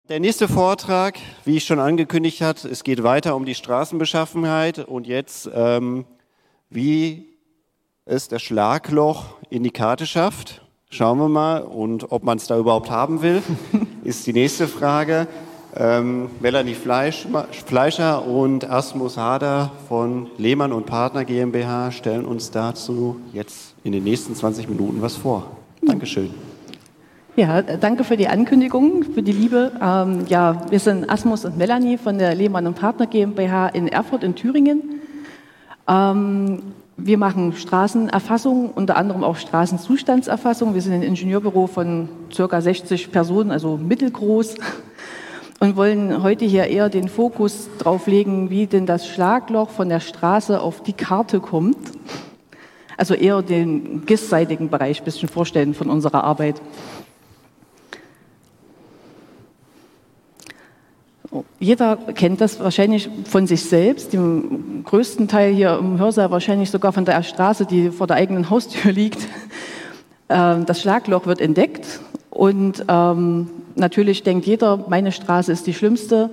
Der nächste Vortrag, wie ich schon angekündigt habe, es geht weiter um die Straßenbeschaffenheit und jetzt, wie es das Schlagloch in die Karte schafft. Schauen wir mal, und ob man es da überhaupt haben will, ist die nächste Frage. Melanie Fleischer und Asmus Hader von Lehmann und Partner GmbH stellen uns dazu jetzt in den nächsten 20 Minuten was vor. Dankeschön. Ja, danke für die Ankündigung, für die Liebe. Wir sind Asmus und Melanie von der Lehmann und Partner GmbH in Erfurt in Thüringen. Wir machen Straßenerfassung, unter anderem auch Straßenzustandserfassung. Wir sind ein Ingenieurbüro von ca. 60 Personen, also mittelgroß, und wollen heute hier eher den Fokus drauf legen, wie denn das Schlagloch von der Straße auf die Karte kommt. Also eher den GIS-seitigen Bereich ein bisschen vorstellen von unserer Arbeit. Jeder kennt das wahrscheinlich von sich selbst, im größten Teil hier im Hörsaal wahrscheinlich sogar von der Straße, die vor der eigenen Haustür liegt. Das Schlagloch wird entdeckt und natürlich denkt jeder, meine Straße ist die schlimmste.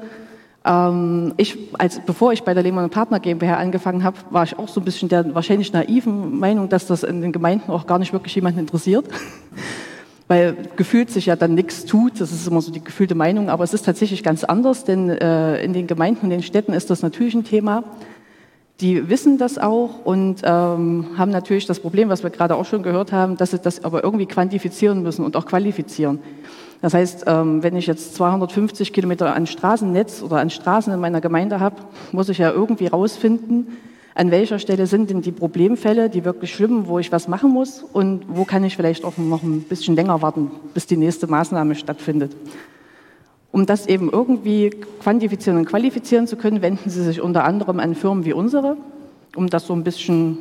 Bevor ich bei der Lehmann & Partner GmbH angefangen habe, war ich auch so ein bisschen der wahrscheinlich naiven Meinung, dass das in den Gemeinden auch gar nicht wirklich jemanden interessiert. Weil gefühlt sich ja dann nichts tut, das ist immer so die gefühlte Meinung, aber es ist tatsächlich ganz anders, denn in den Gemeinden und den Städten ist das natürlich ein Thema. Die wissen das auch und haben natürlich das Problem, was wir gerade auch schon gehört haben, dass sie das aber irgendwie quantifizieren müssen und auch qualifizieren. Das heißt, wenn ich jetzt 250 Kilometer an Straßennetz oder an Straßen in meiner Gemeinde habe, muss ich ja irgendwie rausfinden, an welcher Stelle sind denn die Problemfälle, die wirklich schlimm, wo ich was machen muss und wo kann ich vielleicht auch noch ein bisschen länger warten, bis die nächste Maßnahme stattfindet. Um das eben irgendwie quantifizieren und qualifizieren zu können, wenden Sie sich unter anderem an Firmen wie unsere, um das so ein bisschen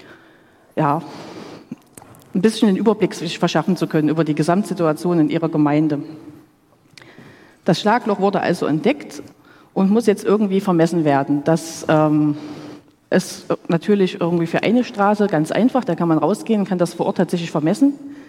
den Überblick sich verschaffen zu können über die Gesamtsituation in Ihrer Gemeinde. Das Schlagloch wurde also entdeckt und muss jetzt irgendwie vermessen werden. Das ist natürlich irgendwie für eine Straße ganz einfach, da kann man rausgehen, kann das vor Ort tatsächlich vermessen.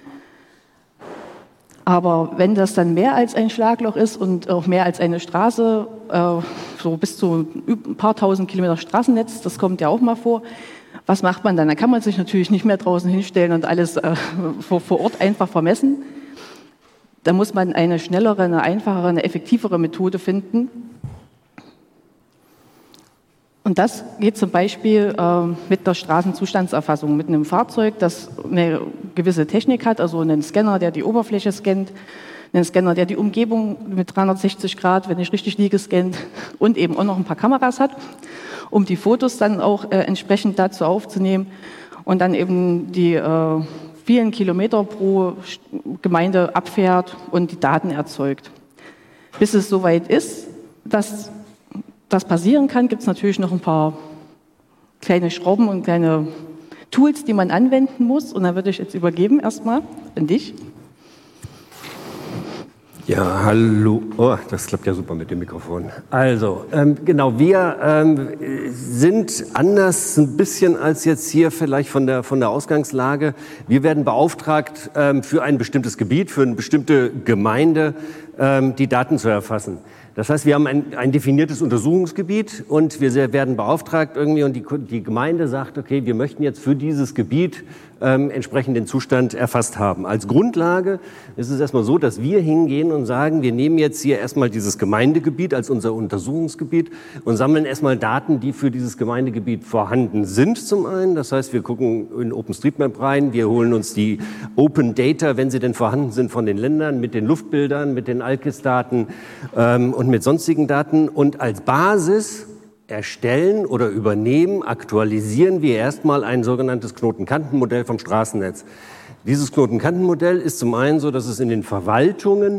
Aber wenn das dann mehr als ein Schlagloch ist und auch mehr als eine Straße, so bis zu ein paar tausend Kilometer Straßennetz, das kommt ja auch mal vor, was macht man dann? Da kann man sich natürlich nicht mehr draußen hinstellen und alles vor Ort einfach vermessen. Da muss man eine schnellere, eine einfachere, eine effektivere Methode finden. Und das geht zum Beispiel mit der Straßenzustandserfassung, mit einem Fahrzeug, das eine gewisse Technik hat, also einen Scanner, der die Oberfläche scannt, einen Scanner, der die Umgebung mit 360 Grad, wenn ich richtig liege, scannt und eben auch noch ein paar Kameras hat, um die Fotos dann auch entsprechend dazu aufzunehmen und dann eben die vielen Kilometer pro Gemeinde abfährt und die Daten erzeugt. Bis es soweit ist, dass das passieren kann, gibt es natürlich noch ein paar kleine Schrauben und kleine Tools, die man anwenden muss. Und da würde ich jetzt übergeben erstmal an dich. Ja, hallo. Oh, das klappt ja super mit dem Mikrofon. Also, genau, wir sind anders ein bisschen als jetzt hier vielleicht von der Ausgangslage. Wir werden beauftragt, für ein bestimmtes Gebiet, für eine bestimmte Gemeinde die Daten zu erfassen. Das heißt, wir haben ein definiertes Untersuchungsgebiet und wir werden beauftragt irgendwie und die Gemeinde sagt, okay, wir möchten jetzt für dieses Gebiet entsprechend den Zustand erfasst haben. Als Grundlage ist es erstmal so, dass wir hingehen und sagen, wir nehmen jetzt hier erstmal dieses Gemeindegebiet als unser Untersuchungsgebiet und sammeln erstmal Daten, die für dieses Gemeindegebiet vorhanden sind zum einen. Das heißt, wir gucken in OpenStreetMap rein, wir holen uns die Open Data, wenn sie denn vorhanden sind, von den Ländern, mit den Luftbildern, mit den ALKIS-Daten und mit sonstigen Daten und als Basis erstellen oder übernehmen, aktualisieren wir erstmal ein sogenanntes Knotenkantenmodell vom Straßennetz. Dieses Knotenkantenmodell ist zum einen so, dass es in den Verwaltungen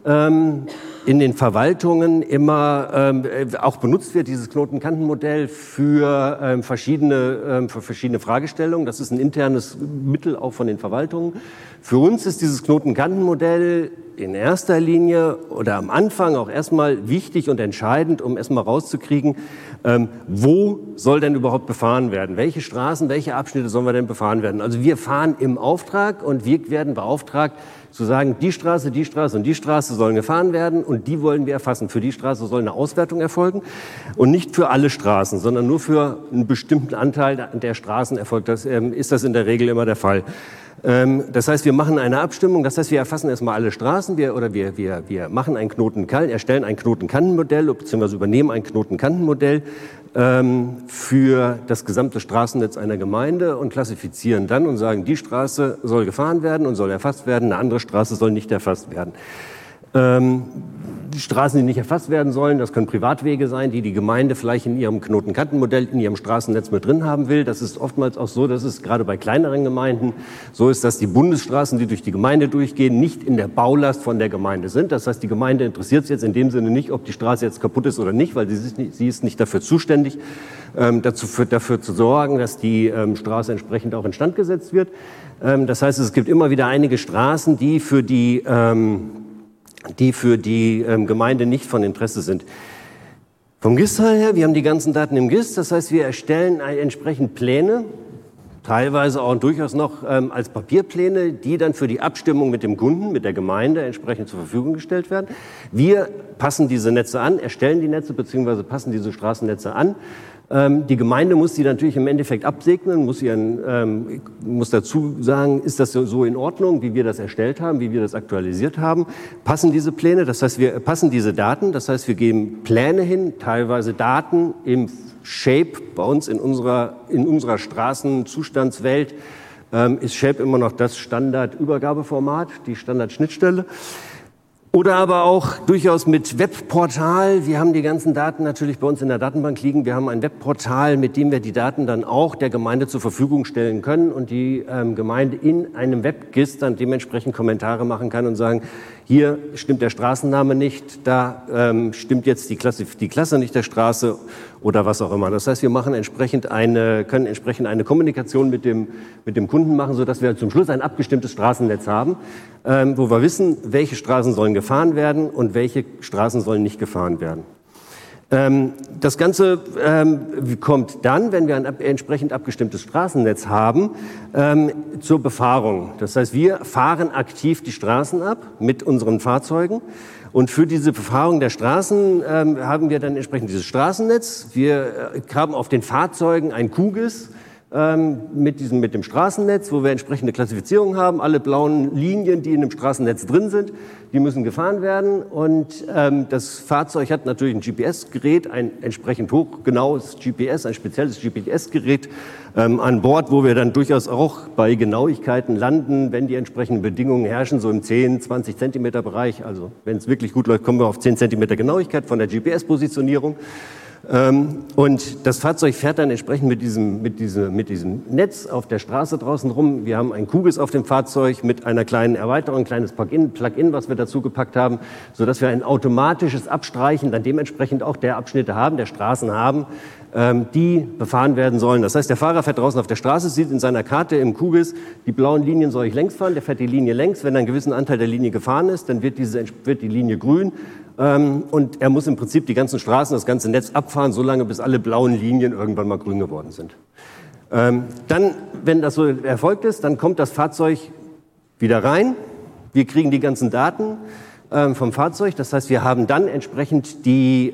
immer auch benutzt wird, dieses Knotenkantenmodell für verschiedene Fragestellungen. Das ist ein internes Mittel auch von den Verwaltungen. Für uns ist dieses Knotenkantenmodell in erster Linie oder am Anfang auch erstmal wichtig und entscheidend, um erstmal rauszukriegen, wo soll denn überhaupt befahren werden? Welche Straßen, welche Abschnitte sollen wir denn befahren werden? Also wir fahren im Auftrag und wir werden beauftragt, zu sagen, die Straße und die Straße sollen gefahren werden und die wollen wir erfassen. Für die Straße soll eine Auswertung erfolgen und nicht für alle Straßen, sondern nur für einen bestimmten Anteil der Straßen erfolgt. Das ist das in der Regel immer der Fall. Das heißt, wir machen eine Abstimmung, das heißt, wir erfassen erstmal alle Straßen, wir machen erstellen ein Knotenkantenmodell bzw. übernehmen ein Knotenkantenmodell für das gesamte Straßennetz einer Gemeinde und klassifizieren dann und sagen, die Straße soll gefahren werden und soll erfasst werden, eine andere Straße soll nicht erfasst werden. Die Straßen, die nicht erfasst werden sollen, das können Privatwege sein, die die Gemeinde vielleicht in ihrem Knotenkantenmodell, in ihrem Straßennetz mit drin haben will. Das ist oftmals auch so, dass es gerade bei kleineren Gemeinden so ist, dass die Bundesstraßen, die durch die Gemeinde durchgehen, nicht in der Baulast von der Gemeinde sind. Das heißt, die Gemeinde interessiert es jetzt in dem Sinne nicht, ob die Straße jetzt kaputt ist oder nicht, weil sie ist nicht dafür zuständig, dafür zu sorgen, dass die Straße entsprechend auch instand gesetzt wird. Das heißt, es gibt immer wieder einige Straßen, die für die Gemeinde nicht von Interesse sind. Vom GIS-Teil her, wir haben die ganzen Daten im GIS, das heißt, wir erstellen entsprechend Pläne, teilweise auch durchaus noch als Papierpläne, die dann für die Abstimmung mit dem Kunden, mit der Gemeinde entsprechend zur Verfügung gestellt werden. Wir passen diese Netze an, erstellen die Netze bzw. passen diese Straßennetze an. Die Gemeinde muss die natürlich im Endeffekt absegnen, muss dazu sagen, ist das so in Ordnung, wie wir das erstellt haben, wie wir das aktualisiert haben, passen diese Pläne, das heißt, wir passen diese Daten, das heißt, wir geben Pläne hin, teilweise Daten im Shape, bei uns in unserer Straßenzustandswelt ist Shape immer noch das Standardübergabeformat, die Standardschnittstelle. Oder aber auch durchaus mit Webportal. Wir haben die ganzen Daten natürlich bei uns in der Datenbank liegen. Wir haben ein Webportal, mit dem wir die Daten dann auch der Gemeinde zur Verfügung stellen können und die Gemeinde in einem WebGIS dann dementsprechend Kommentare machen kann und sagen, hier stimmt der Straßenname nicht, da stimmt jetzt die Klasse nicht der Straße oder was auch immer. Das heißt, wir machen können entsprechend eine Kommunikation mit dem Kunden machen, sodass wir zum Schluss ein abgestimmtes Straßennetz haben, wo wir wissen, welche Straßen sollen gefahren werden und welche Straßen sollen nicht gefahren werden. Das Ganze kommt dann, wenn wir ein entsprechend abgestimmtes Straßennetz haben, zur Befahrung. Das heißt, wir fahren aktiv die Straßen ab mit unseren Fahrzeugen. Und für diese Befahrung der Straßen haben wir dann entsprechend dieses Straßennetz. Wir haben auf den Fahrzeugen ein QGIS mit dem Straßennetz, wo wir entsprechende Klassifizierung haben. Alle blauen Linien, die in dem Straßennetz drin sind, die müssen gefahren werden. Und das Fahrzeug hat natürlich ein GPS-Gerät, ein entsprechend hochgenaues GPS, ein spezielles GPS-Gerät an Bord, wo wir dann durchaus auch bei Genauigkeiten landen, wenn die entsprechenden Bedingungen herrschen, so im 10, 20 Zentimeter Bereich. Also wenn es wirklich gut läuft, kommen wir auf 10 Zentimeter Genauigkeit von der GPS-Positionierung. Und das Fahrzeug fährt dann entsprechend mit diesem Netz auf der Straße draußen rum. Wir haben ein QGIS auf dem Fahrzeug mit einer kleinen Erweiterung, ein kleines Plugin, was wir dazu gepackt haben, sodass wir ein automatisches Abstreichen dann dementsprechend auch der Abschnitte haben, der Straßen haben, die befahren werden sollen. Das heißt, der Fahrer fährt draußen auf der Straße, sieht in seiner Karte im QGIS, die blauen Linien soll ich längs fahren, der fährt die Linie längs. Wenn ein gewissen Anteil der Linie gefahren ist, dann wird die Linie grün. Und er muss im Prinzip die ganzen Straßen, das ganze Netz abfahren, solange bis alle blauen Linien irgendwann mal grün geworden sind. Dann, wenn das so erfolgt ist, dann kommt das Fahrzeug wieder rein. Wir kriegen die ganzen Daten vom Fahrzeug. Das heißt, wir haben dann entsprechend die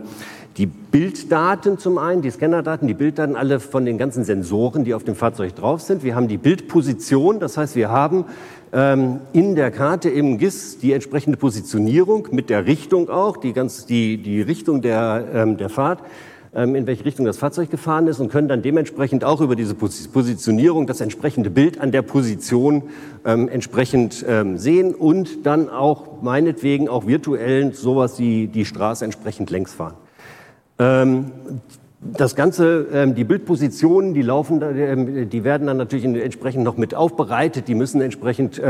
Bilddaten zum einen, die Scannerdaten, die Bilddaten alle von den ganzen Sensoren, die auf dem Fahrzeug drauf sind. Wir haben die Bildposition, das heißt, wir haben in der Karte im GIS die entsprechende Positionierung mit der Richtung auch, die Richtung der Fahrt, in welche Richtung das Fahrzeug gefahren ist und können dann dementsprechend auch über diese Positionierung das entsprechende Bild an der Position entsprechend sehen und dann auch meinetwegen auch virtuell sowas wie die Straße entsprechend längs fahren. Das Ganze, die Bildpositionen, die werden dann natürlich entsprechend noch mit aufbereitet. Die müssen entsprechend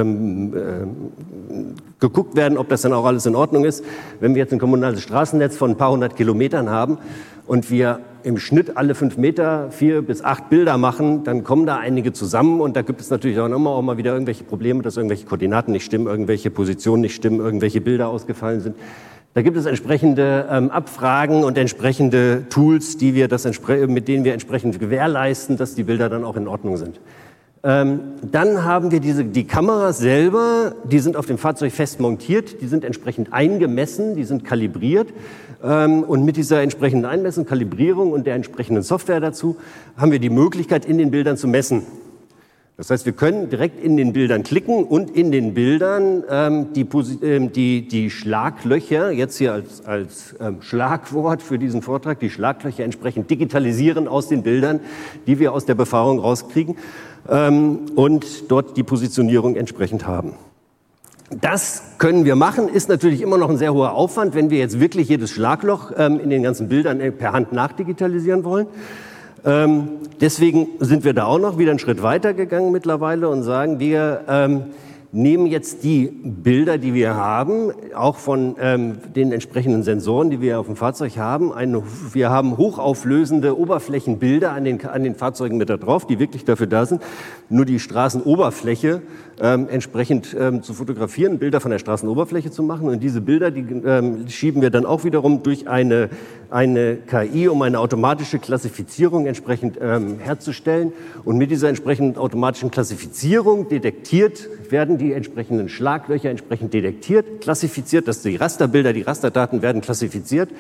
geguckt werden, ob das dann auch alles in Ordnung ist. Wenn wir jetzt ein kommunales Straßennetz von ein paar hundert Kilometern haben und wir im Schnitt alle 5 Meter 4 bis 8 Bilder machen, dann kommen da einige zusammen und da gibt es natürlich auch mal wieder irgendwelche Probleme, dass irgendwelche Koordinaten nicht stimmen, irgendwelche Positionen nicht stimmen, irgendwelche Bilder ausgefallen sind. Da gibt es entsprechende Abfragen und entsprechende Tools, mit denen wir entsprechend gewährleisten, dass die Bilder dann auch in Ordnung sind. Dann haben wir die Kameras selber, die sind auf dem Fahrzeug fest montiert, die sind entsprechend eingemessen, die sind kalibriert. Und mit dieser entsprechenden Einmessung, Kalibrierung und der entsprechenden Software dazu haben wir die Möglichkeit, in den Bildern zu messen. Das heißt, wir können direkt in den Bildern klicken und in den Bildern die Schlaglöcher, jetzt hier als Schlagwort für diesen Vortrag, die Schlaglöcher entsprechend digitalisieren aus den Bildern, die wir aus der Befahrung rauskriegen, und dort die Positionierung entsprechend haben. Das können wir machen, ist natürlich immer noch ein sehr hoher Aufwand, wenn wir jetzt wirklich jedes Schlagloch in den ganzen Bildern per Hand nachdigitalisieren wollen. Deswegen sind wir da auch noch wieder einen Schritt weiter gegangen mittlerweile und sagen, wir nehmen jetzt die Bilder, die wir haben, auch von den entsprechenden Sensoren, die wir auf dem Fahrzeug haben. Wir haben hochauflösende Oberflächenbilder an den Fahrzeugen mit da drauf, die wirklich dafür da sind, nur die Straßenoberfläche entsprechend zu fotografieren, Bilder von der Straßenoberfläche zu machen. Und diese Bilder, die schieben wir dann auch wiederum durch eine KI, um eine automatische Klassifizierung entsprechend herzustellen. Und mit dieser entsprechenden automatischen Klassifizierung werden die entsprechenden Schlaglöcher entsprechend detektiert, klassifiziert, dass die Rasterbilder, die Rasterdaten werden klassifiziert.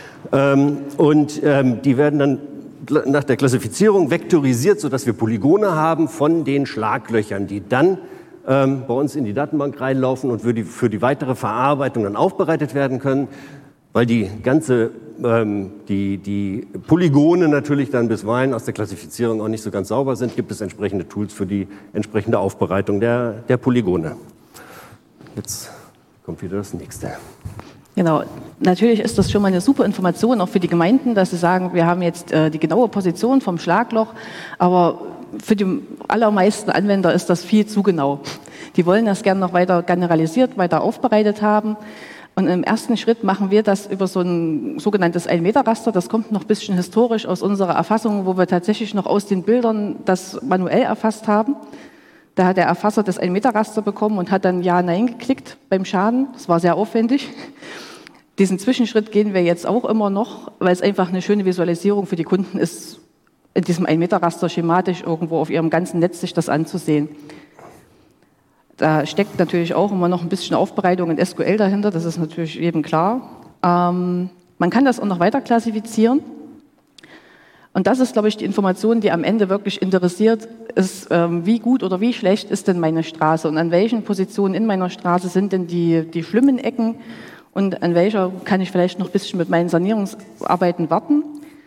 Die werden dann nach der Klassifizierung vektorisiert, sodass wir Polygone haben von den Schlaglöchern, die dann bei uns in die Datenbank reinlaufen und für die weitere Verarbeitung dann aufbereitet werden können, weil die Polygone natürlich dann bisweilen aus der Klassifizierung auch nicht so ganz sauber sind, gibt es entsprechende Tools für die entsprechende Aufbereitung der Polygone. Jetzt kommt wieder das nächste. Genau, natürlich ist das schon mal eine super Information, auch für die Gemeinden, dass sie sagen, wir haben jetzt die genaue Position vom Schlagloch, aber für die allermeisten Anwender ist das viel zu genau. Die wollen das gerne noch weiter generalisiert, weiter aufbereitet haben. Und im ersten Schritt machen wir das über so ein sogenanntes 1-Meter-Raster. Das kommt noch ein bisschen historisch aus unserer Erfassung, wo wir tatsächlich noch aus den Bildern das manuell erfasst haben. Da hat der Erfasser das 1-Meter-Raster bekommen und hat dann Ja, Nein geklickt beim Schaden. Das war sehr aufwendig. Diesen Zwischenschritt gehen wir jetzt auch immer noch, weil es einfach eine schöne Visualisierung für die Kunden ist, in diesem 1-Meter-Raster schematisch irgendwo auf ihrem ganzen Netz sich das anzusehen. Da steckt natürlich auch immer noch ein bisschen Aufbereitung in SQL dahinter, das ist natürlich jedem klar. Man kann das auch noch weiter klassifizieren. Und das ist, glaube ich, die Information, die am Ende wirklich interessiert, ist, wie gut oder wie schlecht ist denn meine Straße und an welchen Positionen in meiner Straße sind denn die schlimmen Ecken und an welcher kann ich vielleicht noch ein bisschen mit meinen Sanierungsarbeiten warten.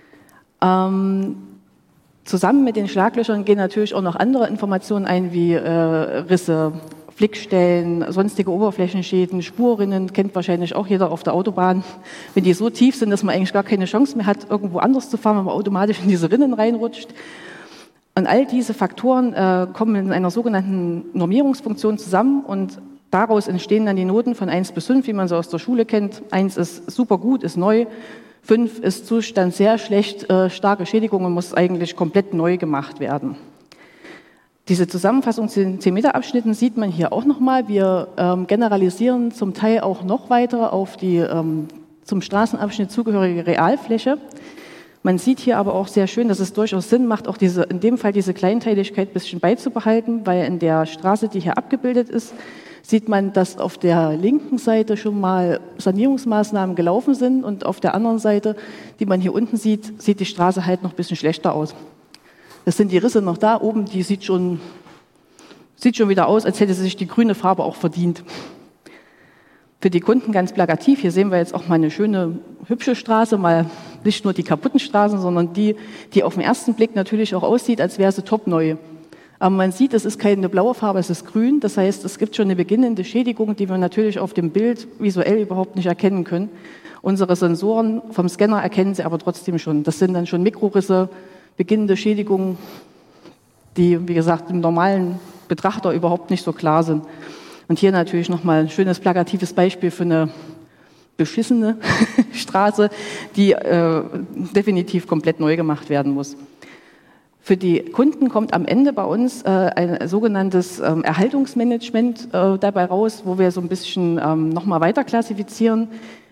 Zusammen mit den Schlaglöchern gehen natürlich auch noch andere Informationen ein, wie Risse, Flickstellen, sonstige Oberflächenschäden, Spurrinnen, kennt wahrscheinlich auch jeder auf der Autobahn. Wenn die so tief sind, dass man eigentlich gar keine Chance mehr hat, irgendwo anders zu fahren, wenn man automatisch in diese Rinnen reinrutscht. Und all diese Faktoren kommen in einer sogenannten Normierungsfunktion zusammen und daraus entstehen dann die Noten von 1 bis 5, wie man sie aus der Schule kennt. 1 ist super gut, ist neu. 5 ist Zustand sehr schlecht, starke Schädigungen, muss eigentlich komplett neu gemacht werden. Diese Zusammenfassung zu den 10-Meter-Abschnitten sieht man hier auch nochmal. Wir generalisieren zum Teil auch noch weiter auf die zum Straßenabschnitt zugehörige Realfläche. Man sieht hier aber auch sehr schön, dass es durchaus Sinn macht, auch in dem Fall diese Kleinteiligkeit ein bisschen beizubehalten, weil in der Straße, die hier abgebildet ist, sieht man, dass auf der linken Seite schon mal Sanierungsmaßnahmen gelaufen sind und auf der anderen Seite, die man hier unten sieht, sieht die Straße halt noch ein bisschen schlechter aus. Es sind die Risse noch da, oben, die sieht schon wieder aus, als hätte sich die grüne Farbe auch verdient. Für die Kunden ganz plakativ, hier sehen wir jetzt auch mal eine schöne, hübsche Straße, mal nicht nur die kaputten Straßen, sondern die auf den ersten Blick natürlich auch aussieht, als wäre sie topneu. Aber man sieht, es ist keine blaue Farbe, es ist grün. Das heißt, es gibt schon eine beginnende Schädigung, die wir natürlich auf dem Bild visuell überhaupt nicht erkennen können. Unsere Sensoren vom Scanner erkennen sie aber trotzdem schon. Das sind dann schon Mikrorisse, beginnende Schädigungen, die, wie gesagt, dem normalen Betrachter überhaupt nicht so klar sind. Und hier natürlich nochmal ein schönes plakatives Beispiel für eine beschissene Straße, die definitiv komplett neu gemacht werden muss. Für die Kunden kommt am Ende bei uns ein sogenanntes Erhaltungsmanagement dabei raus, wo wir so ein bisschen nochmal weiter klassifizieren.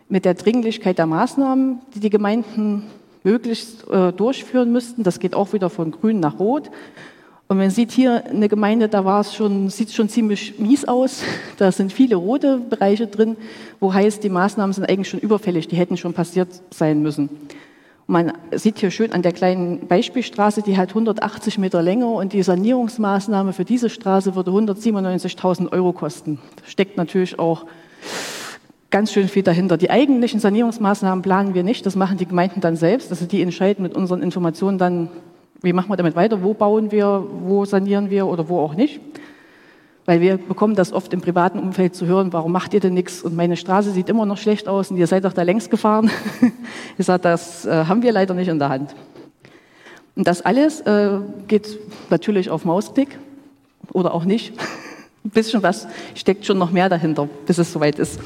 mit der Dringlichkeit der Maßnahmen, die die Gemeinden möglichst durchführen müssten. Das geht auch wieder von grün nach rot. Und man sieht hier eine Gemeinde, da sieht es schon ziemlich mies aus. Da sind viele rote Bereiche drin, wo heißt, die Maßnahmen sind eigentlich schon überfällig, die hätten schon passiert sein müssen. Und man sieht hier schön an der kleinen Beispielstraße, die hat 180 Meter Länge und die Sanierungsmaßnahme für diese Straße würde 197.000 € kosten. Da steckt natürlich auch ganz schön viel dahinter. Die eigentlichen Sanierungsmaßnahmen planen wir nicht, das machen die Gemeinden dann selbst. Also die entscheiden mit unseren Informationen dann, wie machen wir damit weiter, wo bauen wir, wo sanieren wir oder wo auch nicht. Weil wir bekommen das oft im privaten Umfeld zu hören, warum macht ihr denn nichts und meine Straße sieht immer noch schlecht aus und ihr seid doch da längst gefahren. Ich sage, das haben wir leider nicht in der Hand. Und das alles geht natürlich auf Mausklick oder auch nicht. Ein bisschen was steckt schon noch mehr dahinter, bis es soweit ist.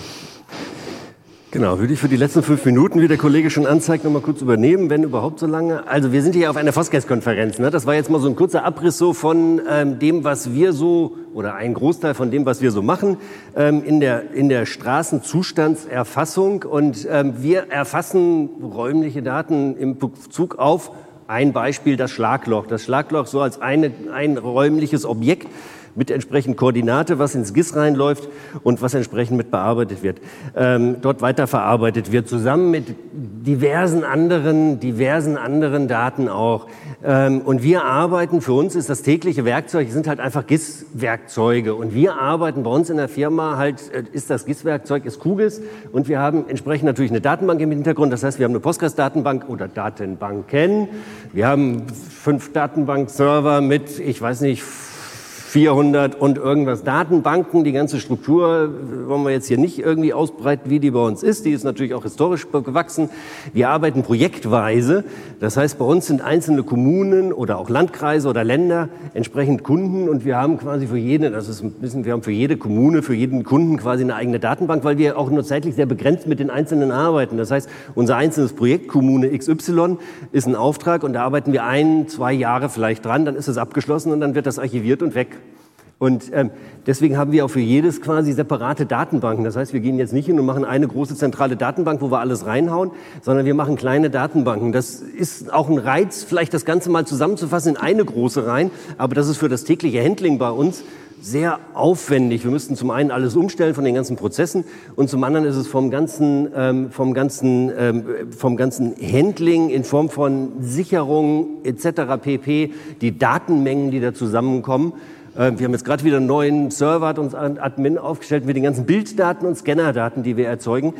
Genau, würde ich für die letzten 5 Minuten, wie der Kollege schon anzeigt, noch mal kurz übernehmen, wenn überhaupt so lange. Also wir sind hier auf einer Fosges-Konferenz. Ne? Das war jetzt mal so ein kurzer Abriss so von dem, was wir so, oder ein Großteil von dem, was wir so machen, in der Straßenzustandserfassung. Und wir erfassen räumliche Daten im Bezug auf ein Beispiel, das Schlagloch. Das Schlagloch so als ein räumliches Objekt mit entsprechend Koordinate, was ins GIS reinläuft und was entsprechend mit bearbeitet wird, dort weiterverarbeitet wird, zusammen mit diversen anderen Daten auch. Und wir arbeiten, für uns ist das tägliche Werkzeug, sind halt einfach GIS-Werkzeuge. Und wir arbeiten bei uns in der Firma halt, ist das GIS-Werkzeug, ist QGIS. Und wir haben entsprechend natürlich eine Datenbank im Hintergrund. Das heißt, wir haben eine Postgres-Datenbank oder Datenbanken. Wir haben 5 Datenbank-Server mit, ich weiß nicht, 400 und irgendwas Datenbanken. Die ganze Struktur wollen wir jetzt hier nicht irgendwie ausbreiten, wie die bei uns ist. Die ist natürlich auch historisch gewachsen. Wir arbeiten projektweise. Das heißt, bei uns sind einzelne Kommunen oder auch Landkreise oder Länder entsprechend Kunden und wir haben quasi für jede, wir haben für jede Kommune, für jeden Kunden quasi eine eigene Datenbank, weil wir auch nur zeitlich sehr begrenzt mit den Einzelnen arbeiten. Das heißt, unser einzelnes Projekt, Kommune XY, ist ein Auftrag und da arbeiten wir 1-2 Jahre vielleicht dran, dann ist es abgeschlossen und dann wird das archiviert und weg. Und deswegen haben wir auch für jedes quasi separate Datenbanken. Das heißt, wir gehen jetzt nicht hin und machen eine große zentrale Datenbank, wo wir alles reinhauen, sondern wir machen kleine Datenbanken. Das ist auch ein Reiz, vielleicht das Ganze mal zusammenzufassen in eine große rein, aber das ist für das tägliche Handling bei uns sehr aufwendig. Wir müssten zum einen alles umstellen von den ganzen Prozessen und zum anderen ist es vom ganzen Handling in Form von Sicherung etc. pp. Die Datenmengen, die da zusammenkommen. Wir haben jetzt gerade wieder einen neuen Server, hat uns ein Admin aufgestellt mit den ganzen Bilddaten und Scannerdaten, die wir erzeugen,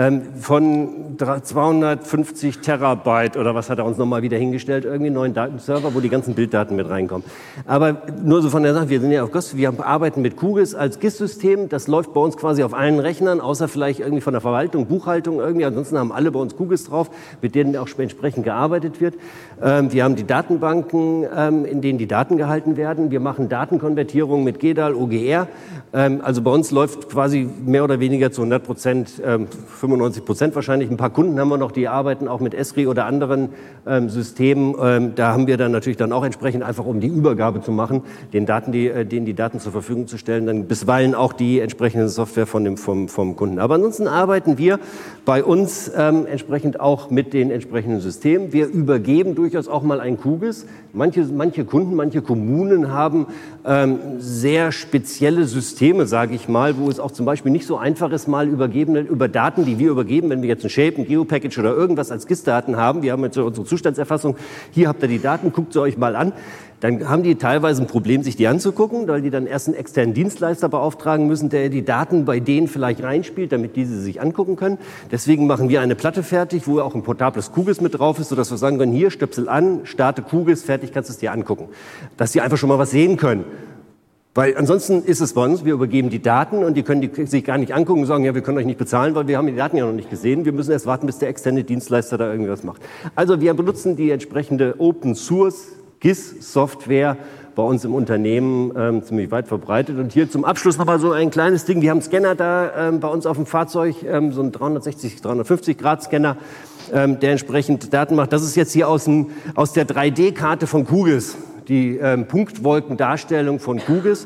von 250 Terabyte oder was hat er uns nochmal wieder hingestellt, irgendwie einen neuen Datenserver, wo die ganzen Bilddaten mit reinkommen. Aber nur so von der Sache, wir sind ja auf GIS, wir arbeiten mit QGIS als GIS-System, das läuft bei uns quasi auf allen Rechnern, außer vielleicht irgendwie von der Verwaltung, Buchhaltung irgendwie, ansonsten haben alle bei uns QGIS drauf, mit denen auch entsprechend gearbeitet wird. Wir haben die Datenbanken, in denen die Daten gehalten werden, wir machen Datenkonvertierung mit GEDAL, OGR, also bei uns läuft quasi mehr oder weniger zu 100%, 95% wahrscheinlich. Ein paar Kunden haben wir noch, die arbeiten auch mit Esri oder anderen Systemen. Da haben wir dann natürlich dann auch entsprechend einfach, um die Übergabe zu machen, denen die Daten zur Verfügung zu stellen, dann bisweilen auch die entsprechende Software vom Kunden. Aber ansonsten arbeiten wir bei uns entsprechend auch mit den entsprechenden Systemen. Wir übergeben durchaus auch mal ein QGIS. Manche Kunden, manche Kommunen haben sehr spezielle Systeme, sage ich mal, wo es auch zum Beispiel nicht so einfach ist, mal über Daten, die wir übergeben, wenn wir jetzt ein Shape, ein Geopackage oder irgendwas als GIS-Daten haben, wir haben jetzt unsere Zustandserfassung, hier habt ihr die Daten, guckt sie euch mal an, dann haben die teilweise ein Problem, sich die anzugucken, weil die dann erst einen externen Dienstleister beauftragen müssen, der die Daten bei denen vielleicht reinspielt, damit diese sich angucken können. Deswegen machen wir eine Platte fertig, wo auch ein portables QGIS mit drauf ist, sodass wir sagen können, hier, Stöpsel an, starte QGIS, fertig, kannst du es dir angucken. Dass die einfach schon mal was sehen können. Weil ansonsten ist es bei uns, wir übergeben die Daten und die können sich gar nicht angucken und sagen, ja, wir können euch nicht bezahlen, weil wir haben die Daten ja noch nicht gesehen. Wir müssen erst warten, bis der externe Dienstleister da irgendwas macht. Also wir benutzen die entsprechende Open Source GIS-Software bei uns im Unternehmen ziemlich weit verbreitet. Und hier zum Abschluss nochmal so ein kleines Ding. Wir haben einen Scanner da bei uns auf dem Fahrzeug, so einen 350-Grad-Scanner, der entsprechend Daten macht. Das ist jetzt hier aus der 3D-Karte von QGIS. Die Punktwolkendarstellung von QGIS.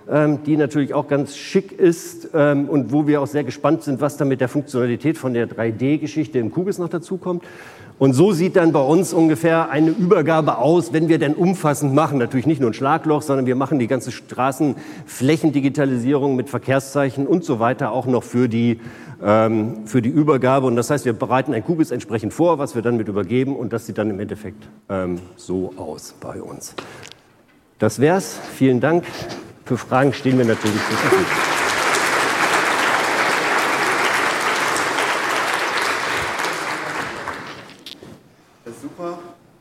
die natürlich auch ganz schick ist und wo wir auch sehr gespannt sind, was dann mit der Funktionalität von der 3D-Geschichte im Cubis noch dazukommt. Und so sieht dann bei uns ungefähr eine Übergabe aus, wenn wir denn umfassend machen. Natürlich nicht nur ein Schlagloch, sondern wir machen die ganze Straßenflächendigitalisierung mit Verkehrszeichen und so weiter auch noch für die Übergabe. Und das heißt, wir bereiten ein Cubis entsprechend vor, was wir dann mit übergeben. Und das sieht dann im Endeffekt so aus bei uns. Das wär's. Vielen Dank. Für Fragen stehen wir natürlich zur Verfügung. Super.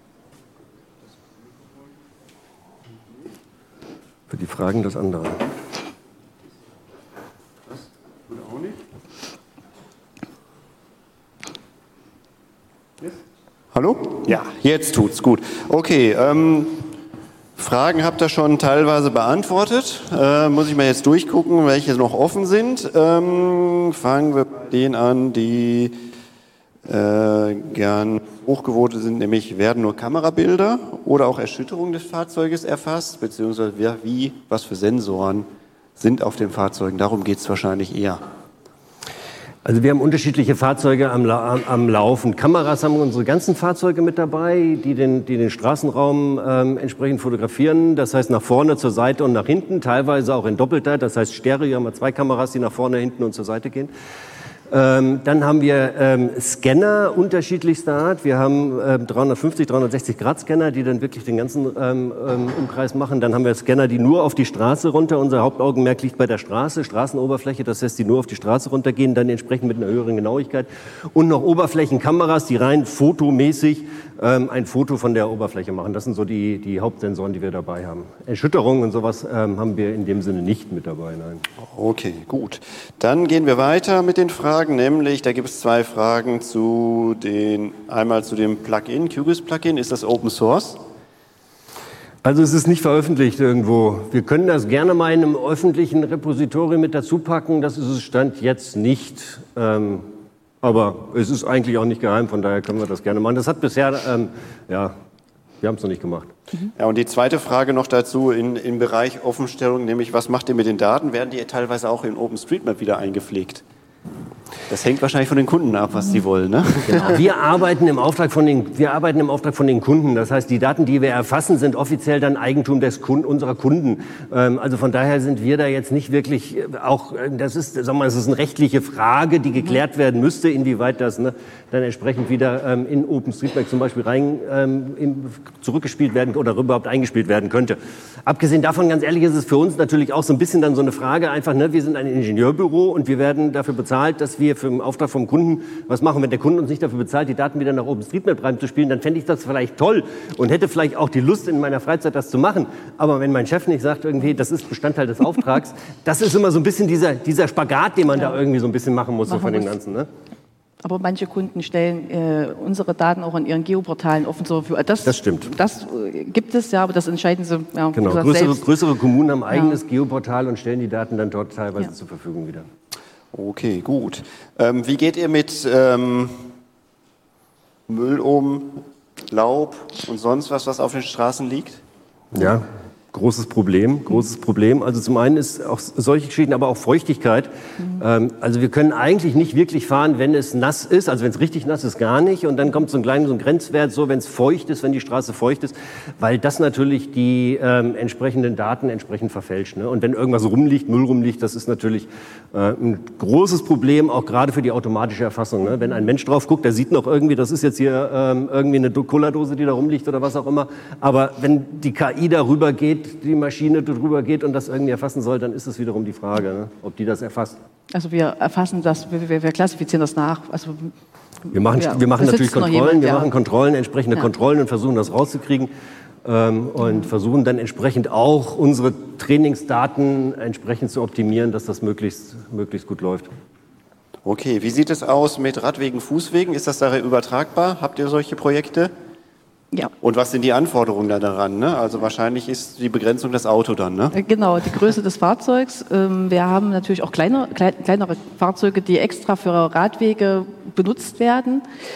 Für die Fragen das andere. Das tut auch nicht. Yes. Hallo? Ja, jetzt tut's gut. Okay, Fragen habt ihr schon teilweise beantwortet. Muss ich mal jetzt durchgucken, welche noch offen sind. Fangen wir bei denen an, die gern hochgevotet sind, nämlich werden nur Kamerabilder oder auch Erschütterungen des Fahrzeuges erfasst, beziehungsweise was für Sensoren sind auf den Fahrzeugen. Darum geht es wahrscheinlich eher. Also wir haben unterschiedliche Fahrzeuge am Laufen. Kameras haben unsere ganzen Fahrzeuge mit dabei, die den Straßenraum entsprechend fotografieren. Das heißt nach vorne, zur Seite und nach hinten, teilweise auch in Doppelter. Das heißt Stereo haben wir 2 Kameras, die nach vorne, hinten und zur Seite gehen. Dann haben wir Scanner unterschiedlichster Art. Wir haben 350, 360 Grad Scanner, die dann wirklich den ganzen Umkreis machen. Dann haben wir Scanner, die nur auf die Straße runter. Unser Hauptaugenmerk liegt bei der Straßenoberfläche. Das heißt, die nur auf die Straße runtergehen, dann entsprechend mit einer höheren Genauigkeit. Und noch Oberflächenkameras, die rein fotomäßig ein Foto von der Oberfläche machen. Das sind so die Hauptsensoren, die wir dabei haben. Erschütterungen und sowas haben wir in dem Sinne nicht mit dabei, nein. Okay, gut. Dann gehen wir weiter mit den Fragen, nämlich, da gibt es 2 Fragen einmal zu dem Plugin, Cubis-Plugin. Ist das Open Source? Also es ist nicht veröffentlicht irgendwo. Wir können das gerne mal in einem öffentlichen Repository mit dazu packen. Das ist es Stand jetzt nicht. Aber es ist eigentlich auch nicht geheim, von daher können wir das gerne machen. Das hat bisher, wir haben es noch nicht gemacht. Ja, und die zweite Frage noch dazu im Bereich Offenstellung, nämlich was macht ihr mit den Daten? Werden die teilweise auch in OpenStreetMap wieder eingepflegt? Das hängt wahrscheinlich von den Kunden ab, was sie wollen, ne? Genau. Wir arbeiten im Auftrag von den Kunden. Das heißt, die Daten, die wir erfassen, sind offiziell dann Eigentum unserer Kunden. Also von daher sind wir da jetzt nicht wirklich das ist eine rechtliche Frage, die geklärt werden müsste, inwieweit das dann entsprechend wieder in OpenStreetMap zum Beispiel zurückgespielt werden oder überhaupt eingespielt werden könnte. Abgesehen davon, ganz ehrlich, ist es für uns natürlich auch so ein bisschen dann so eine Frage einfach, wir sind ein Ingenieurbüro und wir werden dafür bezahlt, dass wir für den Auftrag vom Kunden was machen. Wenn der Kunde uns nicht dafür bezahlt, die Daten wieder nach OpenStreetMap reinzuspielen, dann fände ich das vielleicht toll und hätte vielleicht auch die Lust in meiner Freizeit, das zu machen. Aber wenn mein Chef nicht sagt, irgendwie, das ist Bestandteil des Auftrags, das ist immer so ein bisschen dieser Spagat, den man da irgendwie so ein bisschen machen muss, so von dem Ganzen. Ne? Aber manche Kunden stellen unsere Daten auch in ihren Geoportalen offen zur Verfügung. Das stimmt. Das gibt es ja, aber das entscheiden sie genau. Größere Kommunen haben ein eigenes Geoportal und stellen die Daten dann dort teilweise zur Verfügung wieder. Okay, gut. Wie geht ihr mit Müll um, Laub und sonst was auf den Straßen liegt? Ja, großes Problem. Also zum einen ist auch solche Geschichten, aber auch Feuchtigkeit. Also wir können eigentlich nicht wirklich fahren, wenn es nass ist. Also wenn es richtig nass ist, gar nicht. Und dann kommt so ein Grenzwert, so wenn es feucht ist, wenn die Straße feucht ist, weil das natürlich die entsprechenden Daten entsprechend verfälscht. Ne? Und wenn irgendwas Müll rumliegt, das ist natürlich ein großes Problem, auch gerade für die automatische Erfassung. Ne? Wenn ein Mensch drauf guckt, der sieht noch irgendwie, das ist jetzt hier irgendwie eine Cola-Dose, die da rumliegt oder was auch immer. Aber wenn die KI darüber geht, die Maschine drüber geht und das irgendwie erfassen soll, dann ist es wiederum die Frage, ne? Ob die das erfasst. Also wir erfassen das, wir klassifizieren das nach. Also wir machen natürlich Kontrollen, machen Kontrollen, entsprechende Kontrollen und versuchen das rauszukriegen und versuchen dann entsprechend auch unsere Trainingsdaten entsprechend zu optimieren, dass das möglichst gut läuft. Okay, wie sieht es aus mit Radwegen, Fußwegen? Ist das da übertragbar? Habt ihr solche Projekte? Ja. Und was sind die Anforderungen da daran? Ne? Also wahrscheinlich ist die Begrenzung das Auto dann, ne? Genau, die Größe des Fahrzeugs. Wir haben natürlich auch kleinere Fahrzeuge, die extra für Radwege benutzt werden.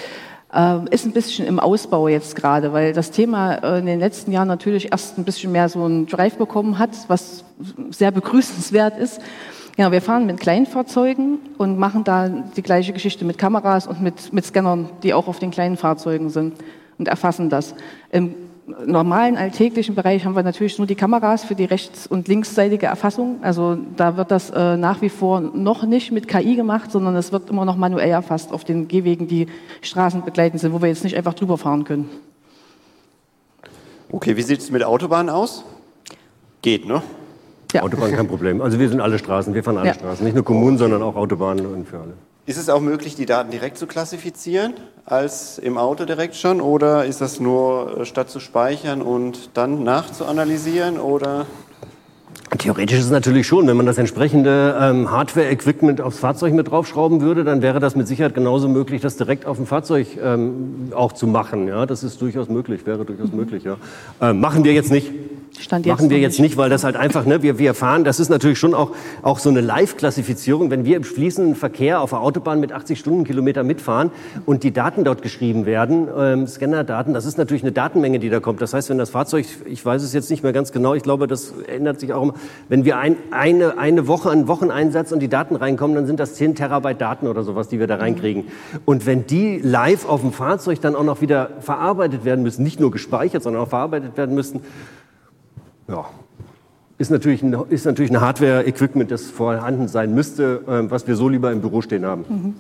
Ist ein bisschen im Ausbau jetzt gerade, weil das Thema in den letzten Jahren natürlich erst ein bisschen mehr so einen Drive bekommen hat, was sehr begrüßenswert ist. Ja, wir fahren mit Kleinfahrzeugen und machen da die gleiche Geschichte mit Kameras und mit Scannern, die auch auf den kleinen Fahrzeugen sind und erfassen das. Im normalen alltäglichen Bereich haben wir natürlich nur die Kameras für die rechts- und linksseitige Erfassung. Also da wird das nach wie vor noch nicht mit KI gemacht, sondern es wird immer noch manuell erfasst auf den Gehwegen, die straßenbegleitend sind, wo wir jetzt nicht einfach drüber fahren können. Okay, wie sieht es mit Autobahnen aus? Geht, ne? Ja. Autobahn kein Problem. Also wir sind alle Straßen, wir fahren alle Straßen. Nicht nur Kommunen, sondern auch Autobahnen und für alle. Ist es auch möglich, die Daten direkt zu klassifizieren, als im Auto direkt schon? Oder ist das nur statt zu speichern und dann nachzuanalysieren? Oder? Theoretisch ist es natürlich schon, wenn man das entsprechende Hardware-Equipment aufs Fahrzeug mit draufschrauben würde, dann wäre das mit Sicherheit genauso möglich, das direkt auf dem Fahrzeug auch zu machen. Ja, das ist durchaus möglich, wäre durchaus möglich. Ja. Machen wir jetzt nicht. Machen wir jetzt nicht, weil das halt einfach, ne, wir fahren, das ist natürlich schon auch so eine Live-Klassifizierung, wenn wir im fließenden Verkehr auf der Autobahn mit 80 Stundenkilometer mitfahren und die Daten dort geschrieben werden, Scannerdaten, das ist natürlich eine Datenmenge, die da kommt. Das heißt, wenn das Fahrzeug, ich weiß es jetzt nicht mehr ganz genau, ich glaube, das ändert sich auch immer, wenn wir eine Woche, einen Wocheneinsatz und die Daten reinkommen, dann sind das 10 Terabyte Daten oder sowas, die wir da reinkriegen. Und wenn die live auf dem Fahrzeug dann auch noch wieder verarbeitet werden müssen, nicht nur gespeichert, sondern auch verarbeitet werden müssen, ja, ist natürlich ein Hardware-Equipment, das vorhanden sein müsste, was wir so lieber im Büro stehen haben.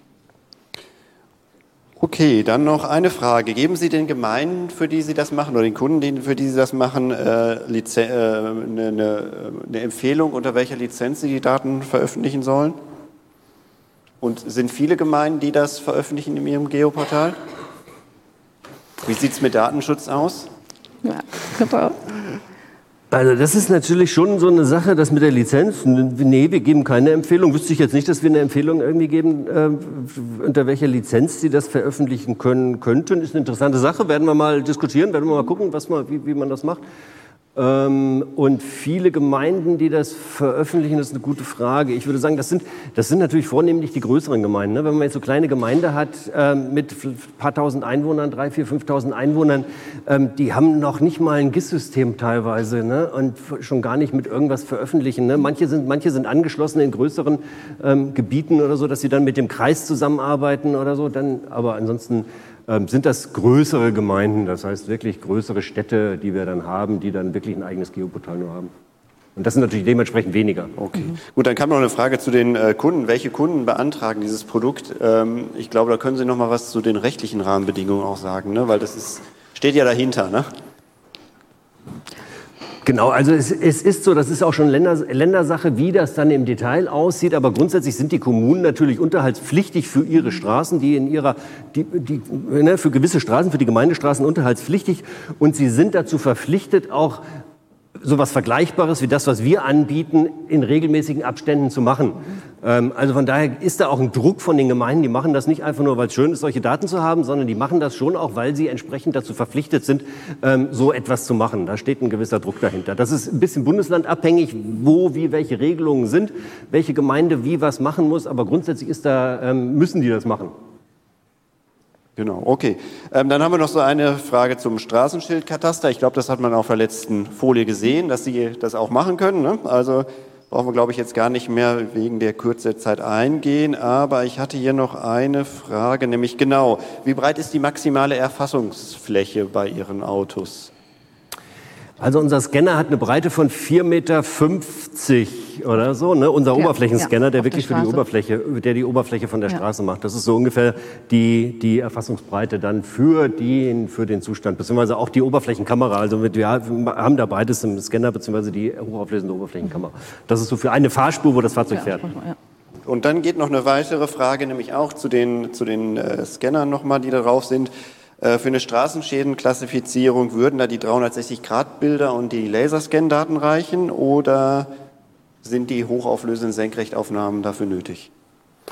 Okay, dann noch eine Frage. Geben Sie den Gemeinden, für die Sie das machen, oder den Kunden, für die Sie das machen, eine Empfehlung, unter welcher Lizenz Sie die Daten veröffentlichen sollen? Und sind viele Gemeinden, die das veröffentlichen in ihrem Geoportal? Wie sieht es mit Datenschutz aus? Ja, genau. Also das ist natürlich schon so eine Sache, das mit der Lizenz. Nee, wir geben keine Empfehlung. Wüsste ich jetzt nicht, dass wir eine Empfehlung irgendwie geben, unter welcher Lizenz Sie das veröffentlichen könnten. Ist eine interessante Sache, werden wir mal diskutieren, werden wir mal gucken, wie man das macht. Und viele Gemeinden, die das veröffentlichen, das ist eine gute Frage. Ich würde sagen, das sind natürlich vornehmlich die größeren Gemeinden. Ne? Wenn man jetzt so kleine Gemeinde hat mit ein paar tausend Einwohnern, 3.000, 4.000, 5.000 Einwohnern, die haben noch nicht mal ein GIS-System teilweise, ne? Und schon gar nicht mit irgendwas veröffentlichen. Ne? Manche sind angeschlossen in größeren Gebieten oder so, dass sie dann mit dem Kreis zusammenarbeiten oder so. Aber ansonsten sind das größere Gemeinden, das heißt wirklich größere Städte, die wir dann haben, die dann wirklich ein eigenes Geoportal nur haben. Und das sind natürlich dementsprechend weniger. Okay. Gut, dann kam noch eine Frage zu den Kunden. Welche Kunden beantragen dieses Produkt? Ich glaube, da können Sie noch mal was zu den rechtlichen Rahmenbedingungen auch sagen, ne? Weil das steht ja dahinter, ne? Genau, also es ist so, das ist auch schon Ländersache, wie das dann im Detail aussieht, aber grundsätzlich sind die Kommunen natürlich unterhaltspflichtig für ihre Straßen, für gewisse Straßen, für die Gemeindestraßen unterhaltspflichtig, und sie sind dazu verpflichtet, auch sowas Vergleichbares wie das, was wir anbieten, in regelmäßigen Abständen zu machen. Also von daher ist da auch ein Druck von den Gemeinden, die machen das nicht einfach nur, weil es schön ist, solche Daten zu haben, sondern die machen das schon auch, weil sie entsprechend dazu verpflichtet sind, so etwas zu machen. Da steht ein gewisser Druck dahinter. Das ist ein bisschen bundeslandabhängig, welche Regelungen sind, welche Gemeinde wie was machen muss, aber grundsätzlich müssen die das machen. Genau, okay. Dann haben wir noch so eine Frage zum Straßenschildkataster. Ich glaube, das hat man auf der letzten Folie gesehen, dass Sie das auch machen können, ne? Also brauchen wir, glaube ich, jetzt gar nicht mehr wegen der Kürze der Zeit eingehen. Aber ich hatte hier noch eine Frage, nämlich genau, wie breit ist die maximale Erfassungsfläche bei Ihren Autos? Also unser Scanner hat eine Breite von 4,50 Meter oder so, ne? Unser Oberflächenscanner, der wirklich die Oberfläche von der Straße macht. Das ist so ungefähr die Erfassungsbreite dann für den Zustand, beziehungsweise auch die Oberflächenkamera. Also wir haben da beides im Scanner, beziehungsweise die hochauflösende Oberflächenkamera. Das ist so für eine Fahrspur, wo das Fahrzeug fährt. Und dann geht noch eine weitere Frage, nämlich auch zu den Scannern nochmal, die da drauf sind. Für eine Straßenschädenklassifizierung würden da die 360-Grad-Bilder und die Laserscan-Daten reichen, oder sind die hochauflösenden Senkrechtaufnahmen dafür nötig?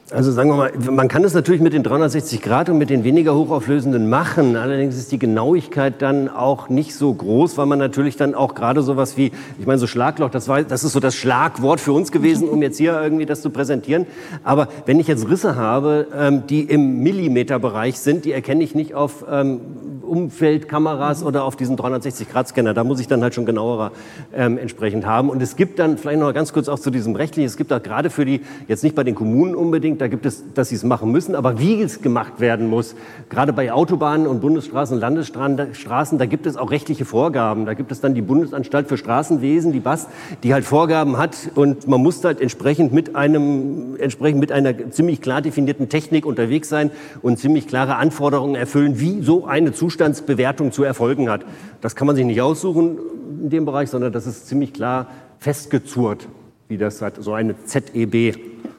Also sagen wir mal, man kann es natürlich mit den 360 Grad und mit den weniger hochauflösenden machen. Allerdings ist die Genauigkeit dann auch nicht so groß, weil man natürlich dann auch gerade sowas wie, ich meine, so Schlagloch, das ist so das Schlagwort für uns gewesen, um jetzt hier irgendwie das zu präsentieren. Aber wenn ich jetzt Risse habe, die im Millimeterbereich sind, die erkenne ich nicht auf Umfeldkameras oder auf diesen 360-Grad-Scanner. Da muss ich dann halt schon genauer entsprechend haben. Und es gibt dann, vielleicht noch ganz kurz auch zu diesem Rechtlichen, es gibt auch gerade für die, jetzt nicht bei den Kommunen unbedingt, da gibt es, dass sie es machen müssen, aber wie es gemacht werden muss, gerade bei Autobahnen und Bundesstraßen und Landesstraßen, da gibt es auch rechtliche Vorgaben. Da gibt es dann die Bundesanstalt für Straßenwesen, die BAS, die halt Vorgaben hat und man muss halt entsprechend mit einer ziemlich klar definierten Technik unterwegs sein und ziemlich klare Anforderungen erfüllen, wie so eine Zustandsbewertung zu erfolgen hat. Das kann man sich nicht aussuchen in dem Bereich, sondern das ist ziemlich klar festgezurrt, wie das hat, so eine ZEB.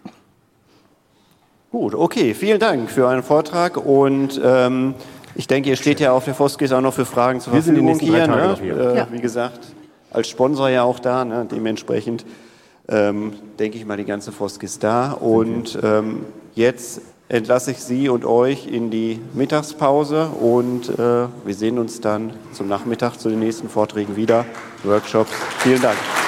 Gut, okay, vielen Dank für euren Vortrag und ich denke, ihr steht ja auf der Foskis auch noch für Fragen zur Verfügung hier. Ne? Hier. Wie gesagt, als Sponsor ja auch da, ne? Dementsprechend denke ich mal die ganze Foskis da und jetzt entlasse ich Sie und euch in die Mittagspause und wir sehen uns dann zum Nachmittag zu den nächsten Vorträgen wieder, Workshops. Vielen Dank.